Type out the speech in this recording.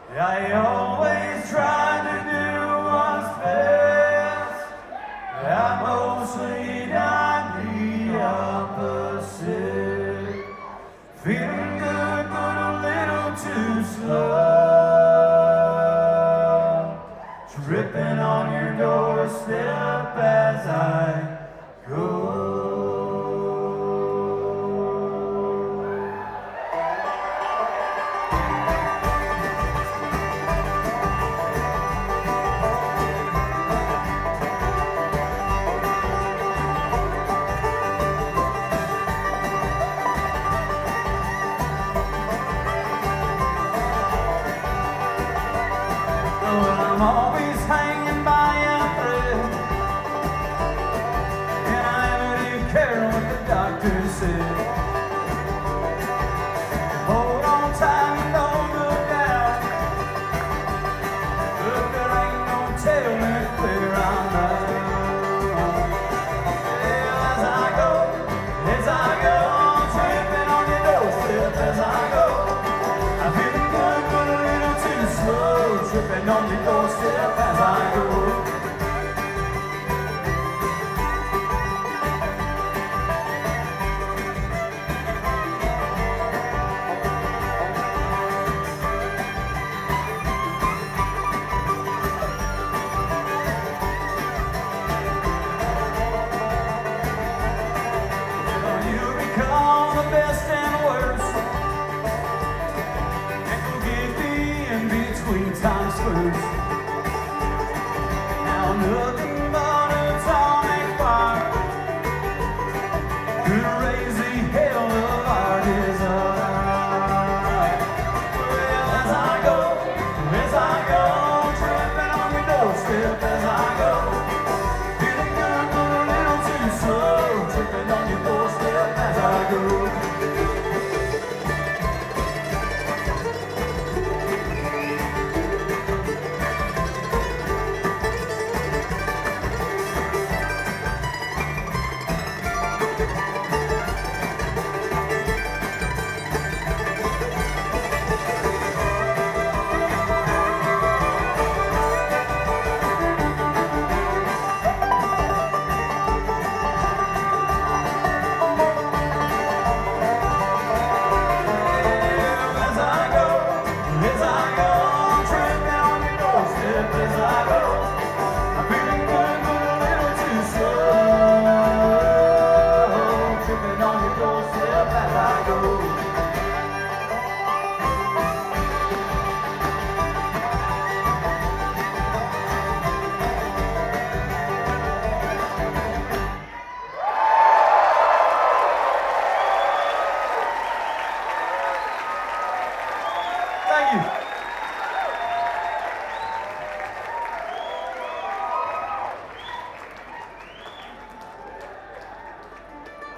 I always try to do what's best. I'm mostly done the opposite. Feeling good, but a little too slow. Tripping on your doorstep as I go. Well, I'm always hanging by a thread, and I never do care what the doctor said. Hold on tight and don't look down. Look, there ain't no telling where I'm at. Yeah, as I go, tripping on your doorstep as I go. I'm feeling good, but a little too slow. Tripping on your doorstep as I go. You recall the best and worst, and forgive me in between times first. Now nothing